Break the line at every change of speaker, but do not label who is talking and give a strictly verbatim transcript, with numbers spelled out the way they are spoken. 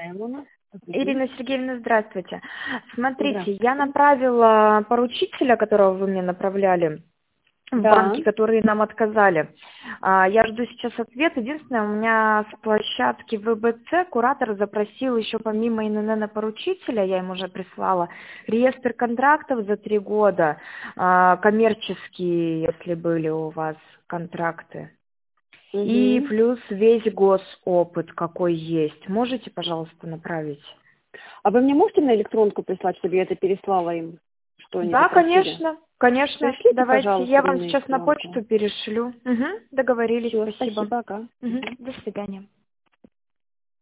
Эмона.
Ирина Сергеевна, здравствуйте. Смотрите,
Здравствуйте.
я направила поручителя, которого вы мне направляли в
Да.
банки, которые нам отказали. А, Я жду сейчас ответ. Единственное, у меня с площадки вэ бэ цэ куратор запросил еще помимо эн эн эн поручителя, я ему уже прислала, реестр контрактов за три года, а, коммерческие, если были у вас контракты. И
Угу.
плюс весь госопыт, какой есть. Можете, пожалуйста, направить?
А вы мне можете на электронку прислать, чтобы я это переслала им, что они
Да,
попросили?
конечно, конечно.
Пришлите,
Давайте,
пожалуйста,
я
мне
вам
на
сейчас на
электронку.
почту перешлю. Угу, договорились,
Все,
спасибо.
спасибо, ага.
Угу,
Мгм.
до свидания.